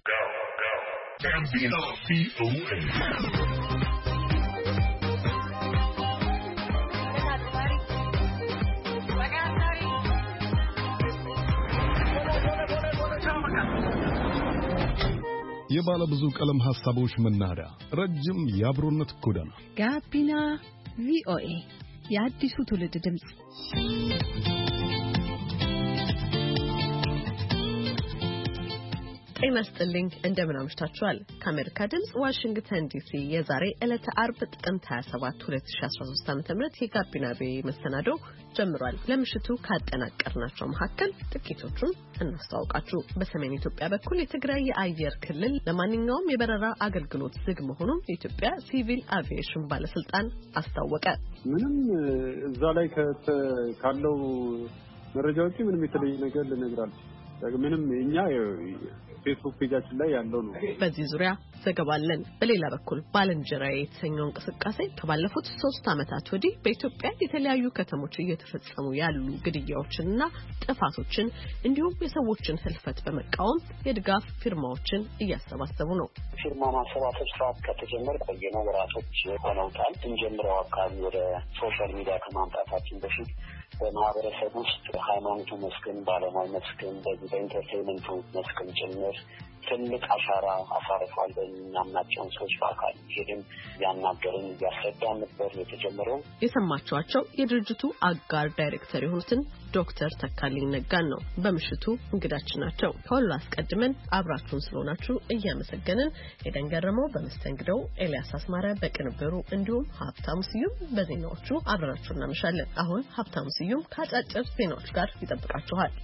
Gambino VOA. የባለ ብዙ ቀለም ሐሳቦች መናኸሪያ ረጅም የአብሮነት ጎዳና ጋቢና ቪኦኤ የአዲሱ ትውልድ ድምጽ። ጤና ይስጥልኝ፣ እንደምን አምሽታችኋል? ከአሜሪካ ድምጽ ዋሽንግተን ዲሲ የዛሬ ዕለተ አርብ ጥቅምት 27 2013 ዓ.ም የጋቢና ቪኦኤ መሰናዶ ጀምሯል። ለምሽቱ ካጠናቀርናቸው መካከል ጥቂቶቹን እናስተዋውቃችሁ። በሰሜን ኢትዮጵያ በኩል የትግራይ የአየር ክልል ለማንኛውም የበረራ አገልግሎት ዝግ መሆኑን የኢትዮጵያ ሲቪል አቪዬሽን ባለስልጣን አስታወቀ። ምንም እዛ ላይ ካለው መረጃዎች ምንም የተለየ ነገር ልነግራችሁ ምንም እኛ ፌስቡክ ፔጃችን ላይ ያለው ነው። በዚህ ዙሪያ ዘገባለን። በሌላ በኩል ባልንጀራዬ የተሰኘው እንቅስቃሴ ከባለፉት 3 ዓመታት ወዲህ በኢትዮጵያ የተለያዩ ከተሞች እየተፈጸሙ ያሉ ግድያዎችንና ጥፋቶችን እንዲሁም የሰዎችን ህልፈት በመቃወም የድጋፍ ፊርማዎችን እያሰባሰቡ ነው። ፊርማ ማሰባሰብ ስርዓት ከተጀመረ ቆየነ ወራቶች ሆነውታል። እንጀምረው አካባቢ ወደ ሶሻል ሚዲያ ከማምጣታችን በፊት በማህበረሰብ ውስጥ ሃይማኖቱ መስክን ባለሙያ መስክን በኢንተርቴይንመንቱ መስክን ጭምር ትልቅ አሻራ አሳርፏል። በእኛምናቸውን ሰዎች በአካል ሄድን ያናገርን እያስረዳን ነበር የተጀመረው። የሰማችኋቸው የድርጅቱ አጋር ዳይሬክተር የሆኑትን ዶክተር ተካልኝ ነጋን ነው በምሽቱ እንግዳችን ናቸው። ከሁሉ አስቀድመን አብራችሁን ስለሆናችሁ እያመሰገንን ኤደን ገረመው በመስተንግዶው፣ ኤልያስ አስማረ በቅንብሩ እንዲሁም ሀብታሙ ስዩም በዜናዎቹ አብረናችሁ እናመሻለን። አሁን ሀብታሙ ስዩም ከአጫጭር ዜናዎች ጋር ይጠብቃችኋል።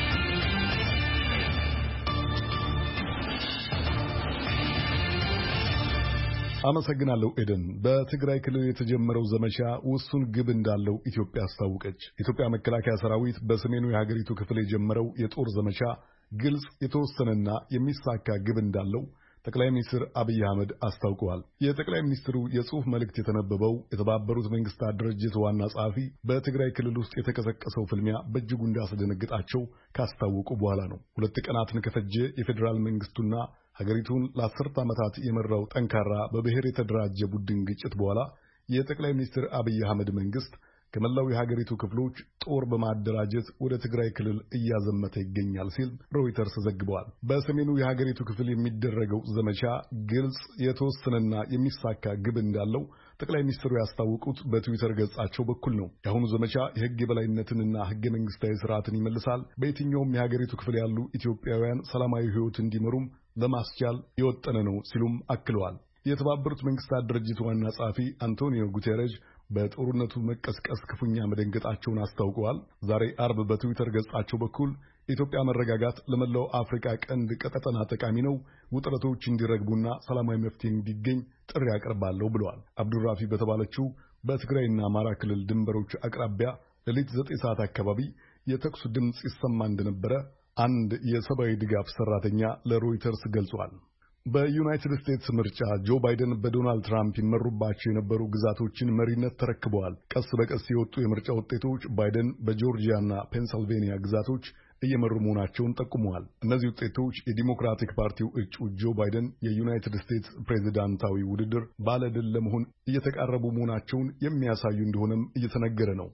አመሰግናለሁ ኤደን። በትግራይ ክልል የተጀመረው ዘመቻ ውሱን ግብ እንዳለው ኢትዮጵያ አስታወቀች። ኢትዮጵያ መከላከያ ሰራዊት በሰሜኑ የሀገሪቱ ክፍል የጀመረው የጦር ዘመቻ ግልጽ የተወሰነና የሚሳካ ግብ እንዳለው ጠቅላይ ሚኒስትር አብይ አህመድ አስታውቀዋል። የጠቅላይ ሚኒስትሩ የጽሑፍ መልእክት የተነበበው የተባበሩት መንግስታት ድርጅት ዋና ጸሐፊ በትግራይ ክልል ውስጥ የተቀሰቀሰው ፍልሚያ በእጅጉ እንዳስደነግጣቸው ካስታወቁ በኋላ ነው። 2 ቀናትን ከፈጀ የፌዴራል መንግስቱና ሀገሪቱን ለ10 ዓመታት የመራው ጠንካራ በብሔር የተደራጀ ቡድን ግጭት በኋላ የጠቅላይ ሚኒስትር አብይ አህመድ መንግስት ከመላው የሀገሪቱ ክፍሎች ጦር በማደራጀት ወደ ትግራይ ክልል እያዘመተ ይገኛል ሲል ሮይተርስ ዘግቧል። በሰሜኑ የሀገሪቱ ክፍል የሚደረገው ዘመቻ ግልጽ የተወሰነና የሚሳካ ግብ እንዳለው ጠቅላይ ሚኒስትሩ ያስታወቁት በትዊተር ገጻቸው በኩል ነው። የአሁኑ ዘመቻ የህግ የበላይነትንና ህገ መንግስታዊ ስርዓትን ይመልሳል፣ በየትኛውም የሀገሪቱ ክፍል ያሉ ኢትዮጵያውያን ሰላማዊ ህይወት እንዲመሩም ለማስቻል የወጠነ ነው ሲሉም አክለዋል። የተባበሩት መንግስታት ድርጅት ዋና ጸሐፊ አንቶኒዮ ጉቴሬሽ በጦርነቱ መቀስቀስ ክፉኛ መደንገጣቸውን አስታውቀዋል። ዛሬ አርብ በትዊተር ገጻቸው በኩል የኢትዮጵያ መረጋጋት ለመላው አፍሪካ ቀንድ ቀጠና ጠቃሚ ነው፣ ውጥረቶች እንዲረግቡና ሰላማዊ መፍትሄ እንዲገኝ ጥሪ ያቀርባለሁ ብለዋል። አብዱራፊ በተባለችው በትግራይና አማራ ክልል ድንበሮች አቅራቢያ ሌሊት 9 ሰዓት አካባቢ የተኩስ ድምጽ ይሰማ እንደነበረ አንድ የሰብአዊ ድጋፍ ሰራተኛ ለሮይተርስ ገልጿል። በዩናይትድ ስቴትስ ምርጫ ጆ ባይደን በዶናልድ ትራምፕ ይመሩባቸው የነበሩ ግዛቶችን መሪነት ተረክበዋል። ቀስ በቀስ የወጡ የምርጫ ውጤቶች ባይደን በጆርጂያና ፔንሲልቬኒያ ግዛቶች እየመሩ መሆናቸውን ጠቁመዋል። እነዚህ ውጤቶች የዲሞክራቲክ ፓርቲው እጩ ጆ ባይደን የዩናይትድ ስቴትስ ፕሬዚዳንታዊ ውድድር ባለድል ለመሆን እየተቃረቡ መሆናቸውን የሚያሳዩ እንደሆነም እየተነገረ ነው።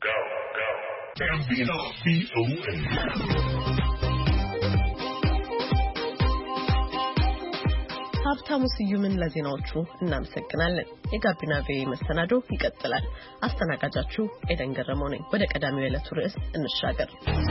ሀብታሙ ስዩምን ለዜናዎቹ እናመሰግናለን። የጋቢና ቪኦኤ መሰናዶ ይቀጥላል። አስተናጋጃችሁ ኤደን ገረመው ነኝ። ወደ ቀዳሚው የዕለቱ ርዕስ እንሻገር።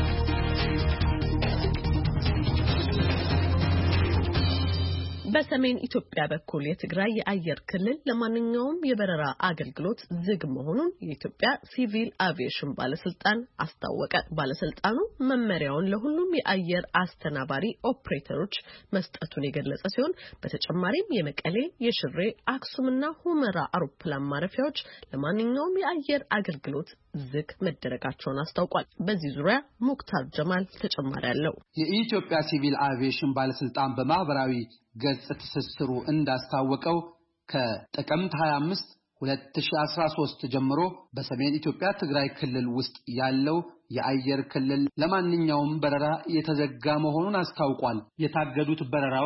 በሰሜን ኢትዮጵያ በኩል የትግራይ የአየር ክልል ለማንኛውም የበረራ አገልግሎት ዝግ መሆኑን የኢትዮጵያ ሲቪል አቪዬሽን ባለስልጣን አስታወቀ። ባለስልጣኑ መመሪያውን ለሁሉም የአየር አስተናባሪ ኦፕሬተሮች መስጠቱን የገለጸ ሲሆን በተጨማሪም የመቀሌ፣ የሽሬ፣ አክሱምና ሁመራ አውሮፕላን ማረፊያዎች ለማንኛውም የአየር አገልግሎት ዝግ መደረጋቸውን አስታውቋል። በዚህ ዙሪያ ሙክታር ጀማል ተጨማሪ አለው። የኢትዮጵያ ሲቪል አቪዬሽን ባለስልጣን በማህበራዊ ገጽ ትስስሩ እንዳስታወቀው ከጥቅምት 25 2013 ጀምሮ በሰሜን ኢትዮጵያ ትግራይ ክልል ውስጥ ያለው የአየር ክልል ለማንኛውም በረራ የተዘጋ መሆኑን አስታውቋል። የታገዱት በረራዎች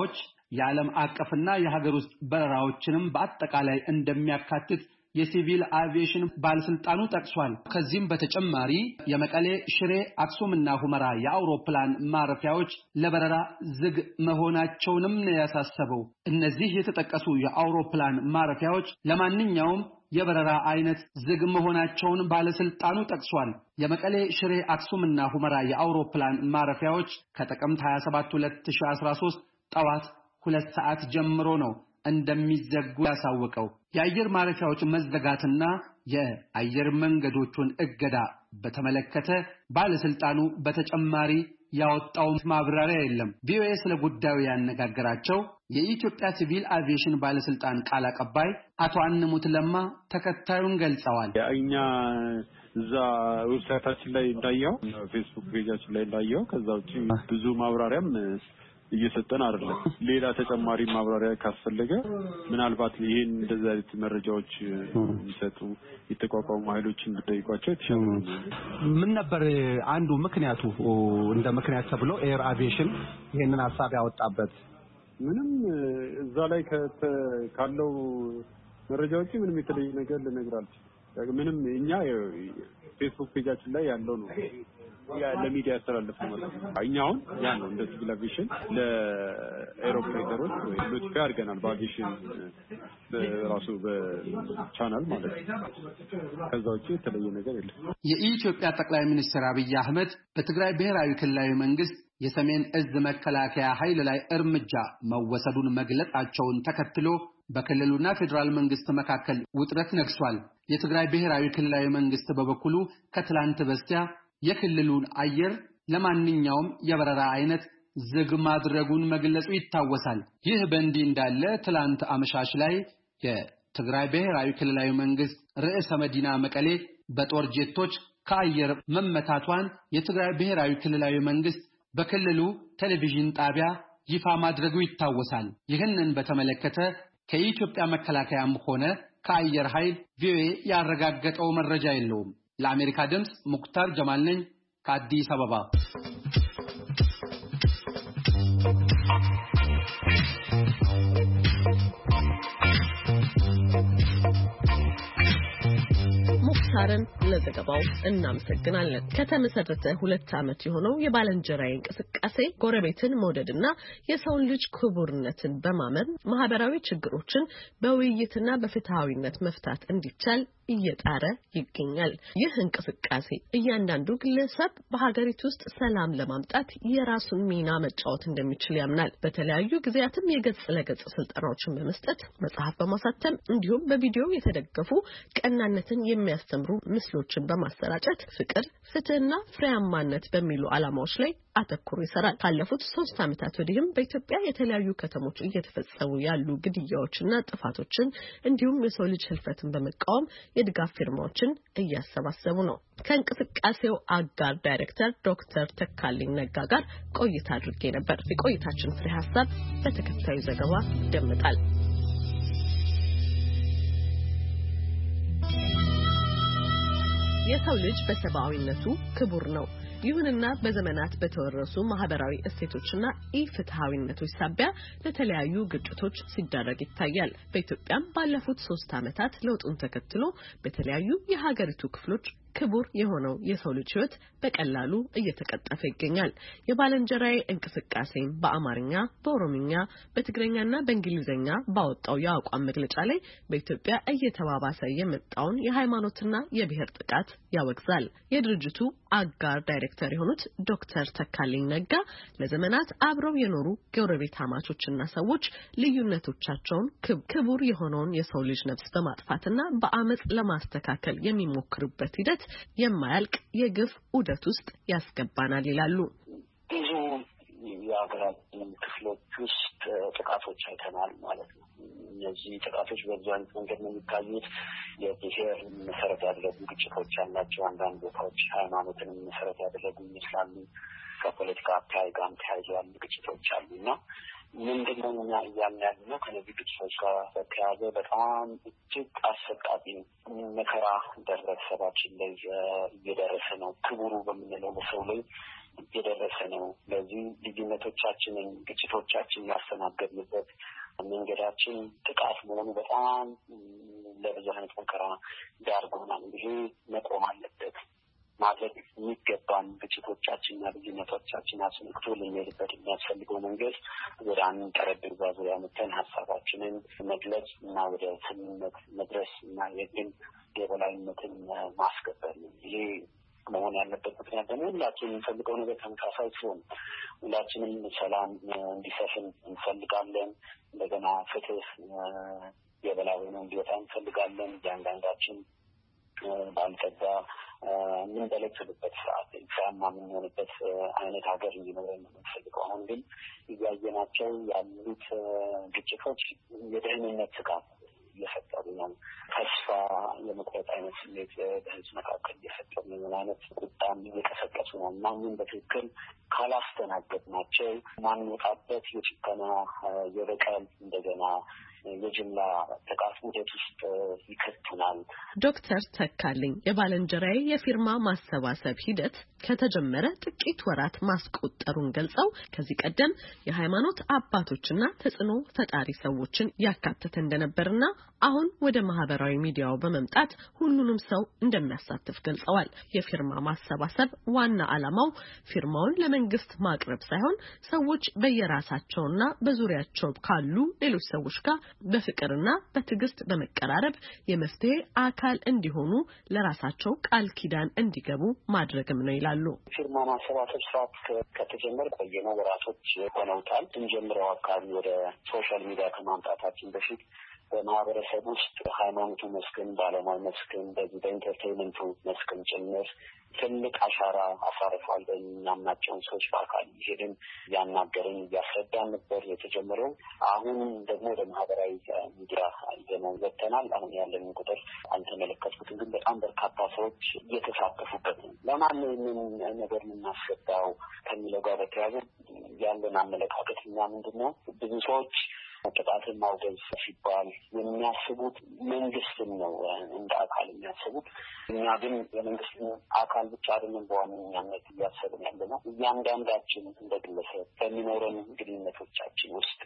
የዓለም አቀፍና የሀገር ውስጥ በረራዎችንም በአጠቃላይ እንደሚያካትት የሲቪል አቪዬሽን ባለስልጣኑ ጠቅሷል። ከዚህም በተጨማሪ የመቀሌ፣ ሽሬ፣ አክሱምና ሁመራ የአውሮፕላን ማረፊያዎች ለበረራ ዝግ መሆናቸውንም ነው ያሳሰበው። እነዚህ የተጠቀሱ የአውሮፕላን ማረፊያዎች ለማንኛውም የበረራ አይነት ዝግ መሆናቸውን ባለስልጣኑ ጠቅሷል። የመቀሌ፣ ሽሬ፣ አክሱምና ሁመራ የአውሮፕላን ማረፊያዎች ከጥቅምት 27 2013 ጠዋት 2 ሰዓት ጀምሮ ነው እንደሚዘጉ ያሳወቀው። የአየር ማረፊያዎች መዘጋትና የአየር መንገዶቹን እገዳ በተመለከተ ባለስልጣኑ በተጨማሪ ያወጣው ማብራሪያ የለም። ቪኦኤ ስለ ጉዳዩ ያነጋገራቸው የኢትዮጵያ ሲቪል አቪዬሽን ባለስልጣን ቃል አቀባይ አቶ አንሙት ለማ ተከታዩን ገልጸዋል። እኛ እዛ ዌብሳይታችን ላይ እንዳየው ፌስቡክ ፔጃችን ላይ እንዳየው ከዛ ውጪ ብዙ ማብራሪያም እየሰጠን አይደለም። ሌላ ተጨማሪ ማብራሪያ ካስፈለገ ምናልባት ይሄን እንደዚህ አይነት መረጃዎች የሚሰጡ የተቋቋሙ ኃይሎችን ብትጠይቋቸው የተሻለ ነው። ምን ነበር አንዱ ምክንያቱ እንደ ምክንያት ተብሎ ኤር አቪዬሽን ይሄንን ሐሳብ ያወጣበት? ምንም እዛ ላይ ካለው መረጃዎች ምንም የተለየ ነገር ልነግራችሁ ምንም እኛ ፌስቡክ ፔጃችን ላይ ያለው ነው ለሚዲያ ያስተላልፍ ማለት ነው። እኛውን ያ ነው እንደ ሲቪል አቪዬሽን ለኤሮፕሌተሮች ወይ ኖቲፋይ አድርገናል በአቪዬሽን በራሱ በቻናል ማለት ነው። ከዛ ውጪ የተለየ ነገር የለም። የኢትዮጵያ ጠቅላይ ሚኒስትር አብይ አህመድ በትግራይ ብሔራዊ ክልላዊ መንግስት የሰሜን እዝ መከላከያ ኃይል ላይ እርምጃ መወሰዱን መግለጻቸውን ተከትሎ በክልሉና ፌደራል መንግስት መካከል ውጥረት ነግሷል። የትግራይ ብሔራዊ ክልላዊ መንግስት በበኩሉ ከትላንት በስቲያ የክልሉን አየር ለማንኛውም የበረራ አይነት ዝግ ማድረጉን መግለጹ ይታወሳል። ይህ በእንዲህ እንዳለ ትላንት አመሻሽ ላይ የትግራይ ብሔራዊ ክልላዊ መንግስት ርዕሰ መዲና መቀሌ በጦር ጄቶች ከአየር መመታቷን የትግራይ ብሔራዊ ክልላዊ መንግስት በክልሉ ቴሌቪዥን ጣቢያ ይፋ ማድረጉ ይታወሳል። ይህንን በተመለከተ ከኢትዮጵያ መከላከያም ሆነ ከአየር ኃይል ቪኦኤ ያረጋገጠው መረጃ የለውም። ለአሜሪካ ድምጽ ሙክታር ጀማል ነኝ ከአዲስ አበባ። ሙክታርን ለዘገባው እናመሰግናለን። ከተመሰረተ 2 ዓመት የሆነው የባልንጀራዬ እንቅስቃሴ ጎረቤትን መውደድና የሰውን ልጅ ክቡርነትን በማመን ማህበራዊ ችግሮችን በውይይትና በፍትሃዊነት መፍታት እንዲቻል እየጣረ ይገኛል። ይህ እንቅስቃሴ እያንዳንዱ ግለሰብ በሀገሪቱ ውስጥ ሰላም ለማምጣት የራሱን ሚና መጫወት እንደሚችል ያምናል። በተለያዩ ጊዜያትም የገጽ ለገጽ ስልጠናዎችን በመስጠት መጽሐፍ በማሳተም እንዲሁም በቪዲዮ የተደገፉ ቀናነትን የሚያስተምሩ ምስሎችን በማሰራጨት ፍቅር፣ ፍትህና ፍሬያማነት በሚሉ ዓላማዎች ላይ አተኩሮ ይሰራል። ካለፉት 3 ዓመታት ወዲህም በኢትዮጵያ የተለያዩ ከተሞች እየተፈጸሙ ያሉ ግድያዎችና ጥፋቶችን እንዲሁም የሰው ልጅ ህልፈትን በመቃወም የድጋፍ ፊርማዎችን እያሰባሰቡ ነው። ከእንቅስቃሴው አጋር ዳይሬክተር ዶክተር ተካልኝ ነጋ ጋር ቆይታ አድርጌ ነበር። የቆይታችን ፍሬ ሐሳብ በተከታዩ ዘገባ ይደመጣል። የሰው ልጅ በሰብአዊነቱ ክቡር ነው። ይሁንና በዘመናት በተወረሱ ማህበራዊ እሴቶችና ኢፍትሃዊነቶች ሳቢያ ለተለያዩ ግጭቶች ሲዳረግ ይታያል። በኢትዮጵያም ባለፉት 3 ዓመታት ለውጡን ተከትሎ በተለያዩ የሀገሪቱ ክፍሎች ክቡር የሆነው የሰው ልጅ ህይወት በቀላሉ እየተቀጠፈ ይገኛል። የባልንጀራዬ እንቅስቃሴ በአማርኛ፣ በኦሮምኛ፣ በትግርኛና በእንግሊዝኛ ባወጣው የአቋም መግለጫ ላይ በኢትዮጵያ እየተባባሰ የመጣውን የሃይማኖትና የብሔር ጥቃት ያወግዛል። የድርጅቱ አጋር ዳይሬክተር የሆኑት ዶክተር ተካልኝ ነጋ ለዘመናት አብረው የኖሩ ጎረቤታማቾችና ሰዎች ልዩነቶቻቸውን ክቡር የሆነውን የሰው ልጅ ነፍስ በማጥፋትና በአመጽ ለማስተካከል የሚሞክሩበት ሂደት የማያልቅ የግፍ ዑደት ውስጥ ያስገባናል ይላሉ። ብዙ የሀገራችን ክፍሎች ውስጥ ጥቃቶች አይተናል ማለት ነው። እነዚህ ጥቃቶች በብዙ አይነት መንገድ ነው የሚታዩት። የብሔር መሰረት ያደረጉ ግጭቶች ያላቸው፣ አንዳንድ ቦታዎች ሃይማኖትን መሰረት ያደረጉ ይመስላሉ። ከፖለቲካ አካባቢ ጋር ተያይዞ ያሉ ግጭቶች አሉና ምንድነው ያለው ከነዚህ ግጭቶች ጋር በተያያዘ በጣም እጅግ አሰቃቂ መከራ ደረሰባችን ላይ እየደረሰ ነው። ክቡሩ በምንለው በሰው ላይ እየደረሰ ነው። ለዚህ ልዩነቶቻችንን ግጭቶቻችን ያስተናገድንበት መንገዳችን ጥቃት መሆኑ በጣም ለብዙ አይነት መከራ ዳርጎናል። ይሄ መቆም አለበት። ማድረግ የሚገባን ግጭቶቻችንና ልዩነቶቻችን አስመልክቶ ልንሄድበት የሚያስፈልገው መንገድ ወደ አንድ ጠረጴዛ ዙሪያ መተን ሀሳባችንን መግለጽ እና ወደ ስምምነት መድረስ እና የግል የበላይነትን ማስከበር ነው። ይሄ መሆን ያለበት ምክንያት ደግሞ ሁላችንም የምንፈልገው ነገር ተመሳሳይ ሲሆን ሁላችንም ሰላም እንዲሰፍን እንፈልጋለን። እንደገና ፍትህ የበላይ ሆኖ እንዲወጣ እንፈልጋለን። እያንዳንዳችን ባልተጋ የምንበለጽግበት ሰዓት ፍሬያማ የምንሆንበት አይነት ሀገር እንዲኖረን የምንፈልገው። አሁን ግን እያየናቸው ያሉት ግጭቶች የደህንነት ስጋት እየፈጠሩ ነው። ተስፋ የመቁረጥ አይነት ስሜት በህዝብ መካከል እየፈጠሩ ነው። አይነት ቁጣም እየቀሰቀሱ ነው እና ምን በትክክል ካላስተናገድናቸው ማንወጣበት የጭከና የበቀል እንደገና የጅምላ ጥቃት ውደት ውስጥ ይከቱናል። ዶክተር ተካልኝ የባለንጀራዬ የፊርማ ማሰባሰብ ሂደት ከተጀመረ ጥቂት ወራት ማስቆጠሩን ገልጸው ከዚህ ቀደም የሃይማኖት አባቶችና ተጽዕኖ ፈጣሪ ሰዎችን ያካተተ እንደነበርና አሁን ወደ ማህበራዊ ሚዲያው በመምጣት ሁሉንም ሰው እንደሚያሳትፍ ገልጸዋል። የፊርማ ማሰባሰብ ዋና ዓላማው ፊርማውን ለመንግስት ማቅረብ ሳይሆን ሰዎች በየራሳቸውና በዙሪያቸው ካሉ ሌሎች ሰዎች ጋር በፍቅርና በትዕግስት በመቀራረብ የመፍትሄ አካል እንዲሆኑ ለራሳቸው ቃል ኪዳን እንዲገቡ ማድረግም ነው ይላሉ። ፊርማ ማሰባሰብ ስርዓት ከተጀመረ ቆየነው ወራቶች ሆነውታል። እንጀምረው አካባቢ ወደ ሶሻል ሚዲያ ከማምጣታችን በፊት በማህበረሰብ ውስጥ ሃይማኖቱ መስክን ባለሙያ መስክን በኢንተርቴይንመንቱ መስክን ጭምር ትልቅ አሻራ አሳርፏል። በእኛምናቸውን ሰዎች በአካል ሄድን ያናገርን እያስረዳን ነበር የተጀመረው። አሁን ደግሞ ወደ ማህበራዊ ሚዲያ ይዘነው ወጥተናል። አሁን ያለን ቁጥር አልተመለከትኩትም፣ ግን በጣም በርካታ ሰዎች እየተሳተፉበት ነው። ለማን ይህንን ነገር የምናስረዳው ከሚለው ጋር በተያያዘ ያለን አመለካከት እኛ ምንድን ነው ብዙ ሰዎች ጥቃትን ማውገዝ ሲባል የሚያስቡት መንግስትን ነው እንደ አካል የሚያስቡት። እኛ ግን የመንግስትን አካል ብቻ አይደለም በዋነኛነት እያሰብን ያለነው እያንዳንዳችን እንደ ግለሰብ በሚኖረን ግንኙነቶቻችን ውስጥ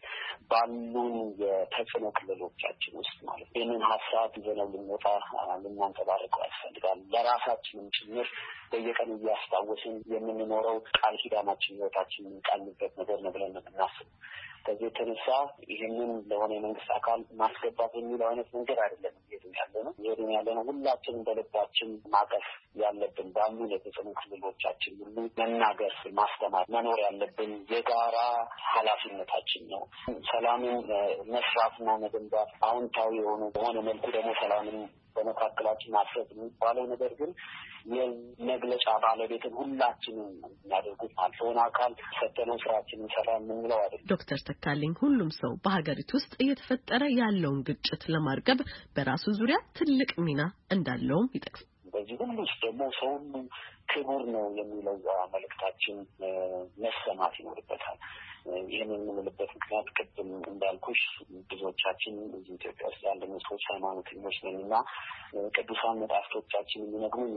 ባሉን የተጽዕኖ ክልሎቻችን ውስጥ ማለት ይህንን ሀሳብ ይዘነው ልንወጣ ልናንጸባርቀው ያስፈልጋል። ለራሳችንም ጭምር በየቀኑ እያስታወስን የምንኖረው ቃል ኪዳናችን ህይወታችን የምንቃልበት ነገር ነው ብለን ነው የምናስበው። ከዚህ የተነሳ ይህንን ለሆነ የመንግስት አካል ማስገባት የሚለው አይነት መንገድ አይደለም እየሄድን ያለነው ሁላችንም በልባችን ማቀፍ ያለብን ባሉ የተጽዕኖ ክልሎቻችን ሁሉ መናገር፣ ማስተማር፣ መኖር ያለብን የጋራ ኃላፊነታችን ነው። ሰላምን መስራትና መገንባት አዎንታዊ የሆኑ በሆነ መልኩ ደግሞ ሰላምን በመካከላችን ማስረት የሚባለው ነገር ግን የመግለጫ ባለቤትን ሁላችንም የሚያደርጉት አልሆነ አካል ሰተነው ስራችንን ሰራ የምንለው አይደለም። ዶክተር ተካልኝ ሁሉም ሰው በሀገሪቱ ውስጥ እየተፈጠረ ያለውን ግጭት ለማርገብ በራሱ ዙሪያ ትልቅ ሚና እንዳለውም ይጠቅሳል። በዚህ ሁሉ ውስጥ ደግሞ ሰው ሁሉ ክቡር ነው የሚለው መልእክታችን መሰማት ይኖርበታል። ይህንን የምንልበት ምክንያት ቅድም እንዳልኩሽ ብዙዎቻችን እዚህ ኢትዮጵያ ውስጥ ያለን ሰዎች ሃይማኖተኞች ነንና ቅዱሳን መጽሐፍቶቻችን የሚነግሩን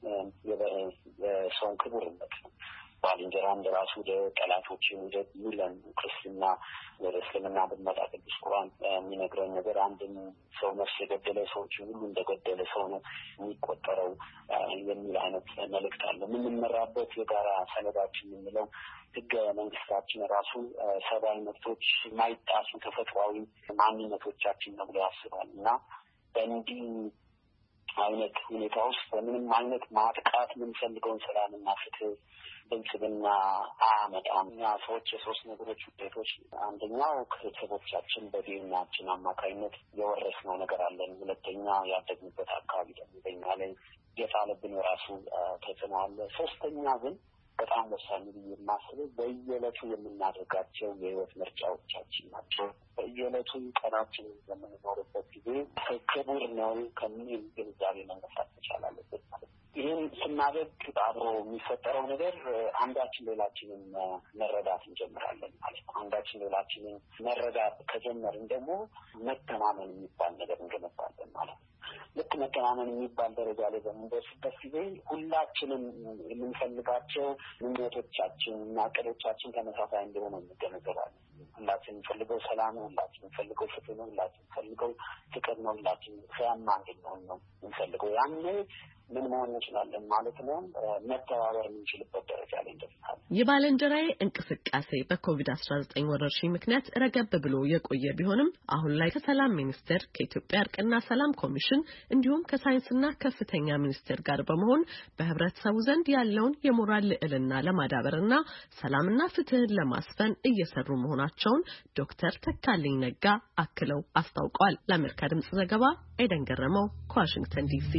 የሰውን ክቡርነት ነው። ባልንጀራ እንደራሱ ጠላቶችን ውደድ ይላል። ክርስትና ወደ እስልምና ብንመጣ ቅዱስ ቁርአን የሚነግረን ነገር አንድም ሰው ነፍስ የገደለ ሰዎችን ሁሉ እንደገደለ ሰው ነው የሚቆጠረው የሚል አይነት መልእክት አለ። የምንመራበት የጋራ ሰነዳችን የምንለው ህገ መንግስታችን ራሱ ሰብአዊ መብቶች ማይጣሱ ተፈጥሯዊ ማንነቶቻችን ነው ብሎ ያስባል እና በእንዲህ አይነት ሁኔታ ውስጥ በምንም አይነት ማጥቃት የምንፈልገውን ሰላምና ፍትህ ብልጽግና አያመጣም። እኛ ሰዎች የሶስት ነገሮች ውጤቶች፣ አንደኛው ከቤተሰቦቻችን በዲናችን አማካኝነት የወረስነው ነገር አለን። ሁለተኛ ያደግንበት አካባቢ ደግሞ በኛ ላይ የጣለብን የራሱ ተጽዕኖ አለ። ሶስተኛ ግን በጣም ወሳኝ የማስበው በየዕለቱ የምናደርጋቸው የህይወት ምርጫዎቻችን ናቸው። በየዕለቱ ቀናችን የምንኖርበት ጊዜ ክቡር ነው ከሚል ግንዛቤ መነሳት መቻል አለበት ማለት ነው። ይህን ስናደርግ አብሮ የሚፈጠረው ነገር አንዳችን ሌላችንን መረዳት እንጀምራለን ማለት ነው። አንዳችን ሌላችንን መረዳት ከጀመርን ደግሞ መተማመን የሚባል ነገር እንገነባለን ማለት ነው። ልክ መተማመን የሚባል ደረጃ ላይ በምንደርስበት ጊዜ ሁላችንም የምንፈልጋቸው ምኞቶቻችን እና ዕቅዶቻችን ተመሳሳይ እንደሆነ እንገነዘባለን። ሁላችን የምንፈልገው ሰላም ነው፣ ሁላችን የምንፈልገው ፍትህ ነው፣ ሁላችን የምንፈልገው ፍቅር ነው፣ ሁላችን ፍሬያማ እንድንሆን ነው የምንፈልገው። ያኔ ምን መሆን እንችላለን ማለት ነው? መተባበር የምንችልበት ደረጃ ላይ እንደርሳለን። የባልንጀራዬ እንቅስቃሴ በኮቪድ-19 ወረርሽኝ ምክንያት ረገብ ብሎ የቆየ ቢሆንም አሁን ላይ ከሰላም ሚኒስቴር፣ ከኢትዮጵያ እርቅና ሰላም ኮሚሽን እንዲሁም ከሳይንስና ከፍተኛ ሚኒስቴር ጋር በመሆን በህብረተሰቡ ዘንድ ያለውን የሞራል ልዕልና ለማዳበርና ሰላምና ፍትህን ለማስፈን እየሰሩ መሆናቸውን ዶክተር ተካልኝ ነጋ አክለው አስታውቀዋል። ለአሜሪካ ድምጽ ዘገባ ኤደን ገረመው ከዋሽንግተን ዲሲ።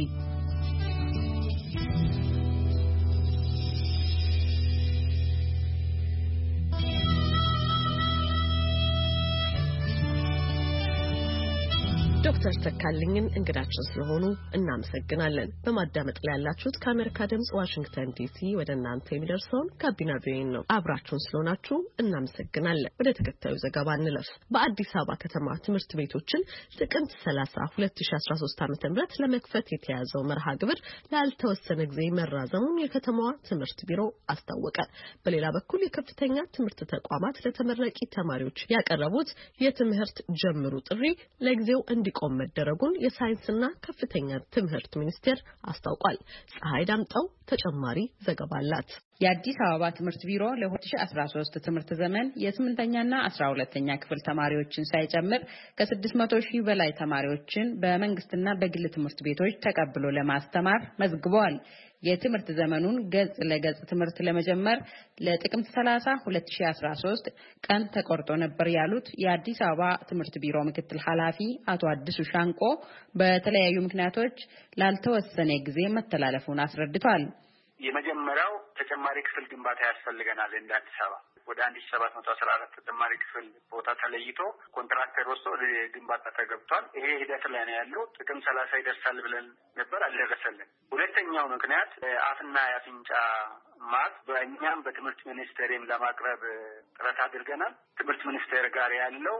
ዶክተር ተካልኝን እንግዳችን ስለሆኑ እናመሰግናለን። በማዳመጥ ላይ ያላችሁት ከአሜሪካ ድምጽ ዋሽንግተን ዲሲ ወደ እናንተ የሚደርሰውን ጋቢና ቪኦኤ ነው። አብራችሁን ስለሆናችሁ እናመሰግናለን። ወደ ተከታዩ ዘገባ እንለፍ። በአዲስ አበባ ከተማ ትምህርት ቤቶችን ጥቅምት 30 2013 ዓ.ም ለመክፈት የተያዘው መርሃ ግብር ላልተወሰነ ጊዜ መራዘሙን የከተማዋ ትምህርት ቢሮ አስታወቀ። በሌላ በኩል የከፍተኛ ትምህርት ተቋማት ለተመራቂ ተማሪዎች ያቀረቡት የትምህርት ጀምሩ ጥሪ ለጊዜው እንዲቆም መደረጉን የሳይንስና ከፍተኛ ትምህርት ሚኒስቴር አስታውቋል። ፀሐይ ዳምጠው ተጨማሪ ዘገባ አላት። የአዲስ አበባ ትምህርት ቢሮ ለ2013 ትምህርት ዘመን የ8ኛና 12ኛ ክፍል ተማሪዎችን ሳይጨምር ከ600 ሺህ በላይ ተማሪዎችን በመንግስትና በግል ትምህርት ቤቶች ተቀብሎ ለማስተማር መዝግበዋል። የትምህርት ዘመኑን ገጽ ለገጽ ትምህርት ለመጀመር ለጥቅምት 30 2013 ቀን ተቆርጦ ነበር ያሉት የአዲስ አበባ ትምህርት ቢሮ ምክትል ኃላፊ አቶ አዲሱ ሻንቆ በተለያዩ ምክንያቶች ላልተወሰነ ጊዜ መተላለፉን አስረድቷል። የመጀመሪያው ተጨማሪ ክፍል ግንባታ ያስፈልገናል። እንደ አዲስ አበባ ወደ 1714 ተጨማሪ ክፍል ቦታ ተለይቶ ኮንትራክተር ወስዶ ወደ ግንባታ ተገብቷል። ይሄ ሂደት ላይ ነው ያለው። ጥቅም 30 ይደርሳል ብለን ነበር፣ አልደረሰልን። ሁለተኛው ምክንያት አፍና የአፍንጫ ማስክ በእኛም በትምህርት ሚኒስቴርም ለማቅረብ ጥረት አድርገናል። ትምህርት ሚኒስቴር ጋር ያለው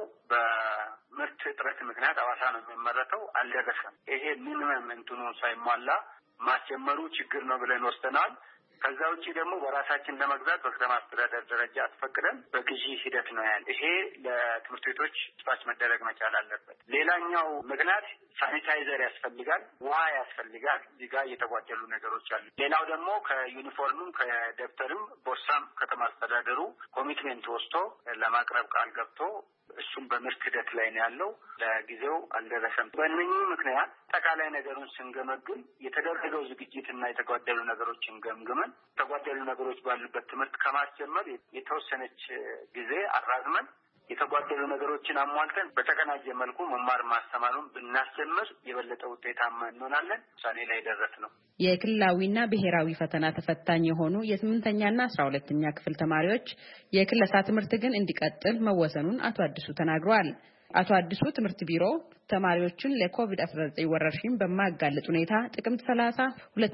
በምርት እጥረት ምክንያት አዋሳ ነው የሚመረተው፣ አልደረሰም። ይሄ ሚኒመም እንትኑ ሳይሟላ ማስጀመሩ ችግር ነው ብለን ወስደናል። ከዛ ውጪ ደግሞ በራሳችን ለመግዛት በከተማ አስተዳደር ደረጃ አስፈቅደን በግዢ ሂደት ነው ያለ። ይሄ ለትምህርት ቤቶች ስፓች መደረግ መቻል አለበት። ሌላኛው ምክንያት ሳኒታይዘር ያስፈልጋል፣ ውሃ ያስፈልጋል። እዚህ ጋር የተጓደሉ ነገሮች አሉ። ሌላው ደግሞ ከዩኒፎርምም ከደብተርም ቦርሳም ከተማ አስተዳደሩ ኮሚትሜንት ወስዶ ለማቅረብ ቃል ገብቶ እሱም በምርት ሂደት ላይ ነው ያለው። ለጊዜው አልደረሰም። በእነኚህ ምክንያት አጠቃላይ ነገሩን ስንገመግም የተደረገው ዝግጅትና የተጓደሉ ነገሮችን ገምግመን የተጓደሉ ነገሮች ባሉበት ትምህርት ከማስጀመር የተወሰነች ጊዜ አራዝመን የተጓደሉ ነገሮችን አሟልተን በተቀናጀ መልኩ መማር ማስተማሩን ብናስጀምር የበለጠ ውጤታማ እንሆናለን። ውሳኔ ላይ ደረስ ነው። የክልላዊና ብሔራዊ ፈተና ተፈታኝ የሆኑ የ8ኛና 12ኛ ክፍል ተማሪዎች የክለሳ ትምህርት ግን እንዲቀጥል መወሰኑን አቶ አዲሱ ተናግረዋል። አቶ አዲሱ ትምህርት ቢሮ ተማሪዎችን ለኮቪድ-19 ወረርሽኝ በማጋለጥ ሁኔታ ጥቅምት 30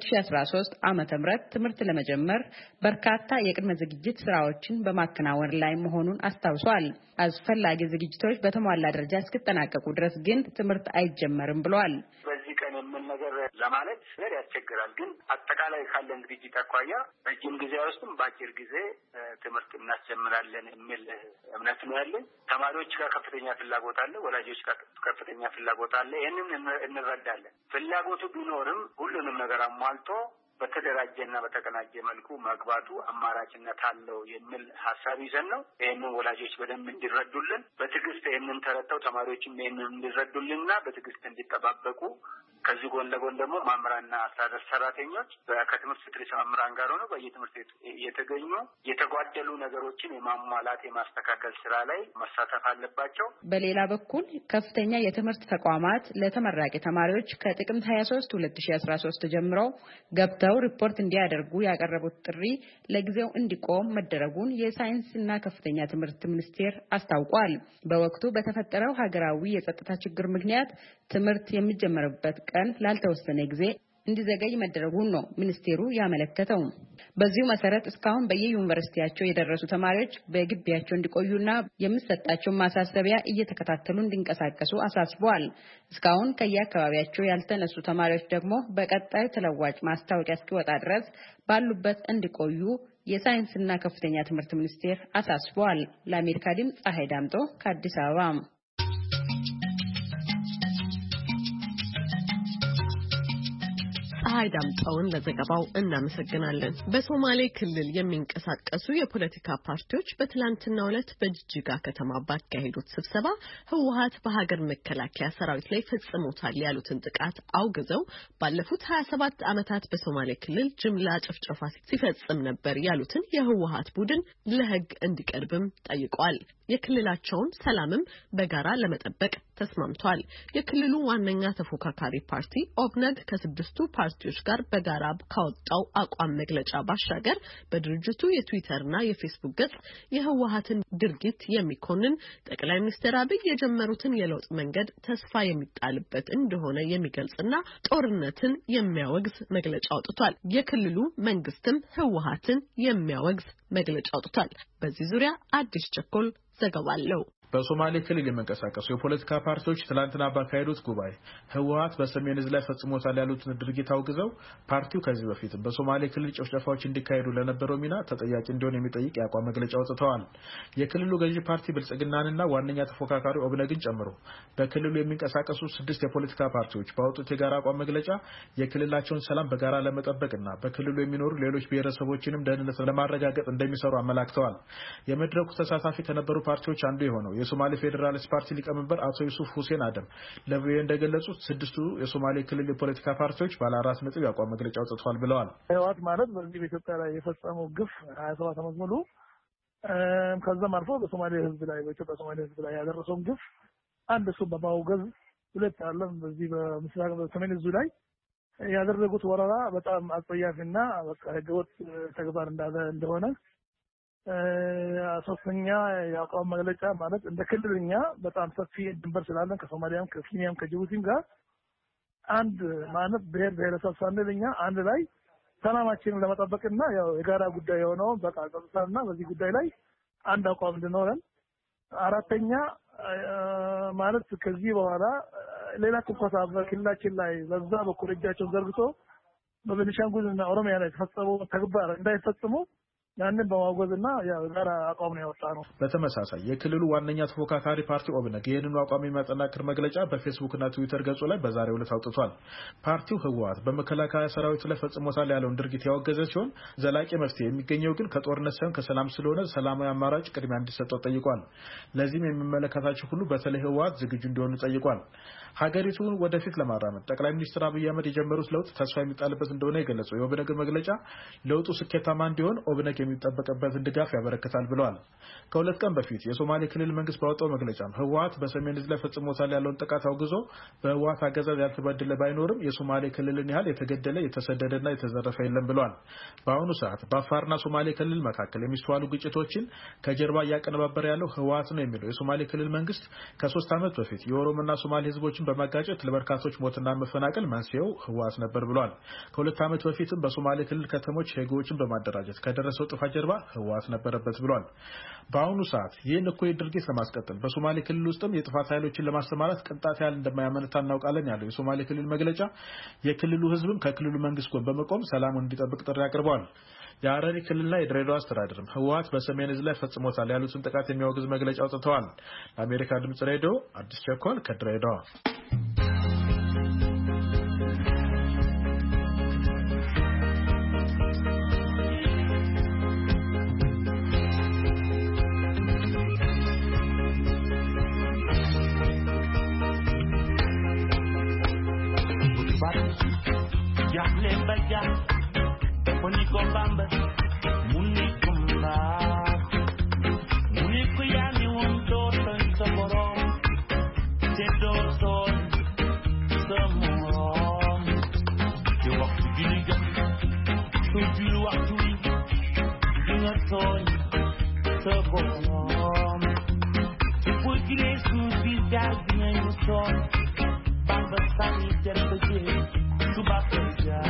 2013 ዓመተ ምህረት ትምህርት ለመጀመር በርካታ የቅድመ ዝግጅት ስራዎችን በማከናወን ላይ መሆኑን አስታውሷል። አስፈላጊ ዝግጅቶች በተሟላ ደረጃ እስኪጠናቀቁ ድረስ ግን ትምህርት አይጀመርም ብለዋል። በዚህ ቀን የምን ነገር ለማለት ያስቸግራል። ግን አጠቃላይ ካለን ዝግጅት አኳያ በጅም ጊዜ ውስጥም በአጭር ጊዜ ትምህርት እናስጀምራለን የሚል እምነት ነው ያለን። ተማሪዎች ጋር ከፍተኛ ፍላጎት አለ፣ ወላጆች ጋር ከፍተኛ ፍላጎት አለ። ይህንን እንረዳለን። ፍላጎቱ ቢኖርም ሁሉንም ነገር አሟልቶ በተደራጀና በተቀናጀ መልኩ መግባቱ አማራጭነት አለው የሚል ሀሳብ ይዘን ነው። ይህንን ወላጆች በደንብ እንዲረዱልን በትዕግስት ይህንን ተረድተው ተማሪዎችም ይህንን እንዲረዱልንና በትዕግስት እንዲጠባበቁ ከዚህ ጎን ለጎን ደግሞ መምህራንና አስተዳደር ሰራተኞች ከትምህርት ሴክሬታሪ መምህራን ጋር ሆነው በየትምህርት ቤቱ የተገኙ የተጓደሉ ነገሮችን የማሟላት የማስተካከል ስራ ላይ መሳተፍ አለባቸው። በሌላ በኩል ከፍተኛ የትምህርት ተቋማት ለተመራቂ ተማሪዎች ከጥቅምት 23 2013 ጀምሮ ገብተው ሪፖርት እንዲያደርጉ ያቀረቡት ጥሪ ለጊዜው እንዲቆም መደረጉን የሳይንስና ከፍተኛ ትምህርት ሚኒስቴር አስታውቋል። በወቅቱ በተፈጠረው ሀገራዊ የጸጥታ ችግር ምክንያት ትምህርት የሚጀመርበት ቀን ላልተወሰነ ጊዜ እንዲዘገይ መደረጉን ነው ሚኒስቴሩ ያመለከተው። በዚሁ መሰረት እስካሁን በየዩኒቨርሲቲያቸው የደረሱ ተማሪዎች በግቢያቸው እንዲቆዩና የሚሰጣቸው ማሳሰቢያ እየተከታተሉ እንዲንቀሳቀሱ አሳስበዋል። እስካሁን ከየአካባቢያቸው ያልተነሱ ተማሪዎች ደግሞ በቀጣዩ ተለዋጭ ማስታወቂያ እስኪወጣ ድረስ ባሉበት እንዲቆዩ የሳይንስና ከፍተኛ ትምህርት ሚኒስቴር አሳስበዋል። ለአሜሪካ ድምጽ ፀሐይ ዳምጦ ከአዲስ አበባ። ፀሐይ ዳምጠውን ለዘገባው እናመሰግናለን። በሶማሌ ክልል የሚንቀሳቀሱ የፖለቲካ ፓርቲዎች በትላንትናው ዕለት በጅጅጋ ከተማ ባካሄዱት ስብሰባ ህወሓት በሀገር መከላከያ ሰራዊት ላይ ፈጽሞታል ያሉትን ጥቃት አውግዘው ባለፉት 27 ዓመታት በሶማሌ ክልል ጅምላ ጭፍጨፋ ሲፈጽም ነበር ያሉትን የህወሓት ቡድን ለህግ እንዲቀርብም ጠይቀዋል። የክልላቸውን ሰላምም በጋራ ለመጠበቅ ተስማምቷል። የክልሉ ዋነኛ ተፎካካሪ ፓርቲ ኦብነግ ከስድስቱ ፓርቲዎች ጋር በጋራ ካወጣው አቋም መግለጫ ባሻገር በድርጅቱ የትዊተርና የፌስቡክ ገጽ የህወሓትን ድርጊት የሚኮንን ጠቅላይ ሚኒስትር አብይ የጀመሩትን የለውጥ መንገድ ተስፋ የሚጣልበት እንደሆነ የሚገልጽና ጦርነትን የሚያወግዝ መግለጫ አውጥቷል። የክልሉ መንግስትም ህወሓትን የሚያወግዝ መግለጫ አውጥቷል። በዚህ ዙሪያ አዲስ ቸኮል ዘገባ አለው። በሶማሌ ክልል የሚንቀሳቀሱ የፖለቲካ ፓርቲዎች ትላንትና ባካሄዱት ጉባኤ ህወሓት በሰሜን ዕዝ ላይ ፈጽሞታል ያሉትን ድርጊት አውግዘው ፓርቲው ከዚህ በፊት በሶማሌ ክልል ጭፍጨፋዎች እንዲካሄዱ ለነበረው ሚና ተጠያቂ እንዲሆን የሚጠይቅ የአቋም መግለጫ አውጥተዋል። የክልሉ ገዢ ፓርቲ ብልጽግናንና ዋነኛ ተፎካካሪ ኦብነግን ጨምሮ በክልሉ የሚንቀሳቀሱ 6 የፖለቲካ ፓርቲዎች ባወጡት የጋራ አቋም መግለጫ የክልላቸውን ሰላም በጋራ ለመጠበቅና በክልሉ የሚኖሩ ሌሎች ብሔረሰቦችንም ደህንነት ለማረጋገጥ እንደሚሰሩ አመላክተዋል። የመድረኩ ተሳታፊ ከነበሩ ፓርቲዎች አንዱ የሆነው የሶማሌ ፌዴራሊስት ፓርቲ ሊቀመንበር አቶ ዩሱፍ ሁሴን አደም ለቪኦኤ እንደገለጹት 6ቱ የሶማሌ ክልል የፖለቲካ ፓርቲዎች ባለ 4 ነጥብ ያቋም መግለጫ አውጥተዋል ብለዋል። ህወሓት ማለት በዚህ በኢትዮጵያ ላይ የፈጸመው ግፍ 27 ዓመት ሙሉ ከዛም አልፎ በሶማሌ ህዝብ ላይ በኢትዮጵያ ሶማሌ ህዝብ ላይ ያደረሰውን ግፍ አንድ እሱ በማውገዝ ሁለት ዓለም በዚህ በምስራቅ በሰሜን ዕዝ ላይ ያደረጉት ወረራ በጣም አጸያፊና በቃ ህገወጥ ተግባር እንደሆነ ሶስተኛ የአቋም መግለጫ ማለት እንደ ክልልኛ በጣም ሰፊ ድንበር ስላለን ከሶማሊያም ከኬንያም ከጅቡቲም ጋር አንድ ማለት ብሔረሰብ ሳንልኛ አንድ ላይ ሰላማችንን ለመጠበቅና ያው የጋራ ጉዳይ የሆነው በቃ ጸጥታና በዚህ ጉዳይ ላይ አንድ አቋም እንድኖረን፣ አራተኛ ማለት ከዚህ በኋላ ሌላ ትንኮሳ በክልላችን ላይ በዛ በኩል እጃቸውን ዘርግቶ በቤኒሻንጉልና ኦሮሚያ ላይ ተፈጸመው ተግባር እንዳይፈጽሙ ያንን በማውገዝና ያው ጋራ አቋም ነው ያወጣነው። በተመሳሳይ የክልሉ ዋነኛ ተፎካካሪ ፓርቲ ኦብነግ ይህንን አቋም የሚያጠናክር መግለጫ በፌስቡክና ትዊተር ገጹ ላይ በዛሬው ዕለት አውጥቷል። ፓርቲው ህወሓት በመከላከያ ሰራዊቱ ላይ ፈጽሞታል ያለውን ድርጊት ያወገዘ ሲሆን ዘላቂ መፍትሄ የሚገኘው ግን ከጦርነት ሳይሆን ከሰላም ስለሆነ ሰላማዊ አማራጭ ቅድሚያ እንዲሰጠው ጠይቋል። ለዚህም የሚመለከታቸው ሁሉ በተለይ ህወሓት ዝግጁ እንዲሆኑ ጠይቋል። ሀገሪቱን ወደፊት ለማራመድ ጠቅላይ ሚኒስትር አብይ አህመድ የጀመሩት ለውጥ ተስፋ የሚጣልበት እንደሆነ የገለጸው የኦብነግ መግለጫ ለውጡ ስኬታማ እንዲሆን ኦብነግ የሚጠበቅበትን ድጋፍ ያበረክታል ብለዋል። ከሁለት ቀን በፊት የሶማሌ ክልል መንግስት ባወጣው መግለጫም ህወሓት በሰሜን ዕዝ ላይ ፈጽሞታል ያለውን ጥቃት አውግዞ በህወሓት አገዛዝ ያልተበደለ ባይኖርም የሶማሌ ክልልን ያህል የተገደለ የተሰደደና የተዘረፈ የለም ብለዋል። በአሁኑ ሰዓት በአፋርና ሶማሌ ክልል መካከል የሚስተዋሉ ግጭቶችን ከጀርባ እያቀነባበረ ያለው ህወሓት ነው የሚለው የሶማሌ ክልል መንግስት ከ3 ዓመት በፊት የኦሮሞና ሶማሌ ህዝቦችን በማጋጨት ለበርካቶች ሞትና መፈናቀል መንስኤው ህወሓት ነበር ብለዋል። ከ2 ዓመት በፊትም በሶማሌ ክልል ከተሞች ሄጎችን በማደራጀት ከደረሰው ጥፋት ጀርባ ህወሓት ነበረበት ብለዋል። በአሁኑ ሰዓት ይህን እኩይ ድርጊት ለማስቀጠል በሶማሌ ክልል ውስጥም የጥፋት ኃይሎችን ለማሰማራት ቅንጣት ያህል እንደማያመነታ እናውቃለን ያለው የሶማሌ ክልል መግለጫ የክልሉ ህዝብም ከክልሉ መንግስት ጎን በመቆም ሰላሙን እንዲጠብቅ ጥሪ አቅርበዋል። የሐረሪ ክልልና የድሬዳዋ አስተዳደርም ህወሓት በሰሜን ዕዝ ላይ ፈጽሞታል ያሉትን ጥቃት የሚያወግዝ መግለጫ አውጥተዋል። ለአሜሪካ ድምጽ ሬዲዮ አዲስ ቸኮል ከድሬዳዋ። Bamba Sani, Jerry, Subaka,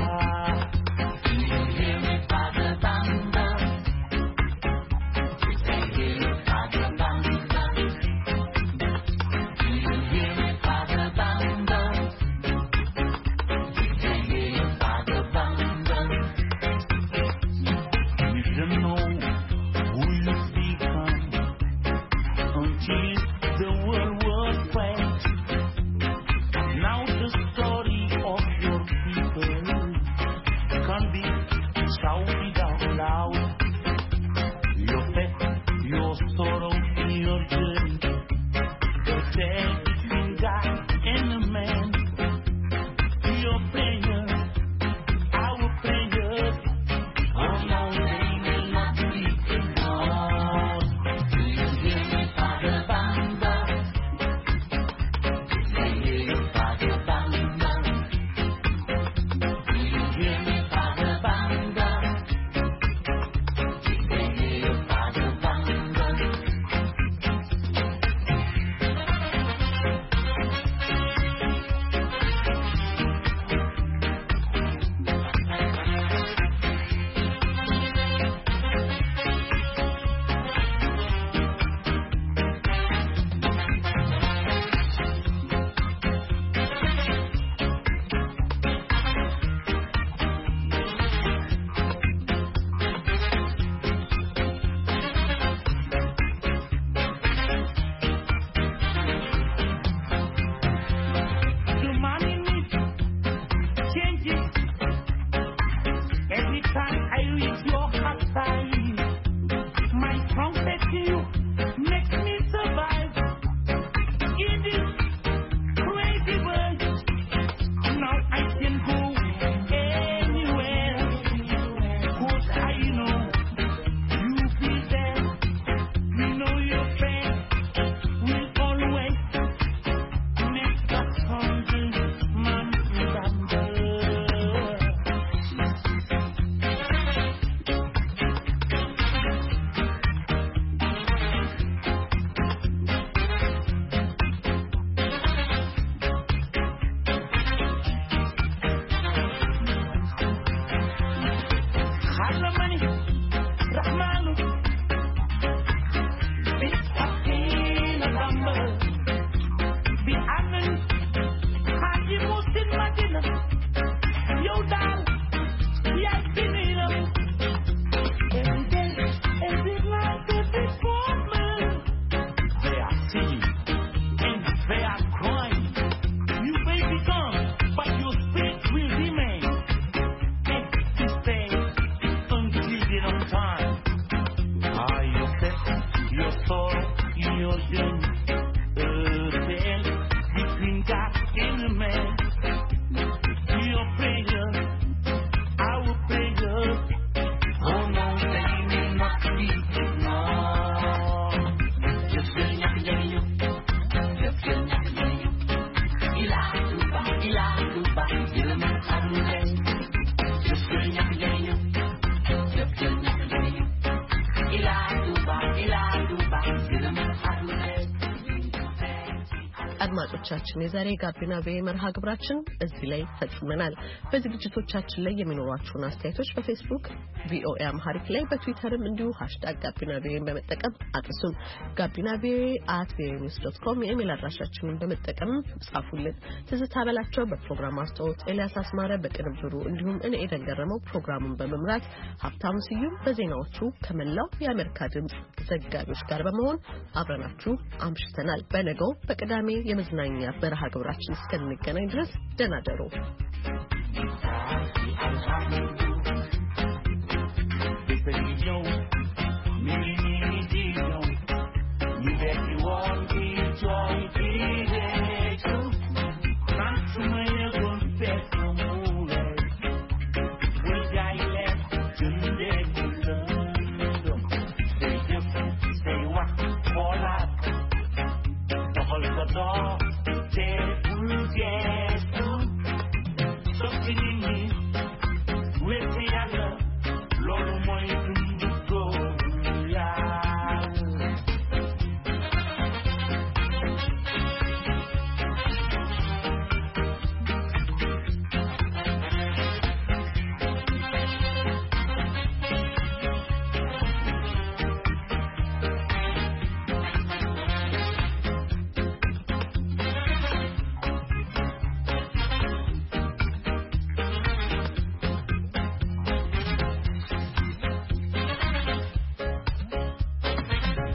አድማጮቻችን የዛሬ ጋቢና በመርሃ ግብራችን እዚህ ላይ ፈጽመናል። በዝግጅቶቻችን ላይ የሚኖሯችሁን አስተያየቶች በፌስቡክ ቪኦኤ አምሃሪክ ላይ በትዊተርም እንዲሁ #ጋቢናቪኦኤን በመጠቀም አጥሱን። gabinaviae@voanews.com የኢሜል አድራሻችንን በመጠቀም ጻፉልን። ትዝታ በላቸው በፕሮግራም አስተዋወቅ፣ ኤልያስ አስማረ በቅንብሩ እንዲሁም እኔ ኤደን ገረመው ፕሮግራሙን በመምራት ሀብታሙ ስዩም በዜናዎቹ ከመላው የአሜሪካ ድምጽ ዘጋቢዎች ጋር በመሆን አብረናችሁ አምሽተናል። በነገው በቅዳሜ የመዝናኛ በረሃ ግብራችን እስከንገናኝ ድረስ ደህና ደሩ። Baby, you know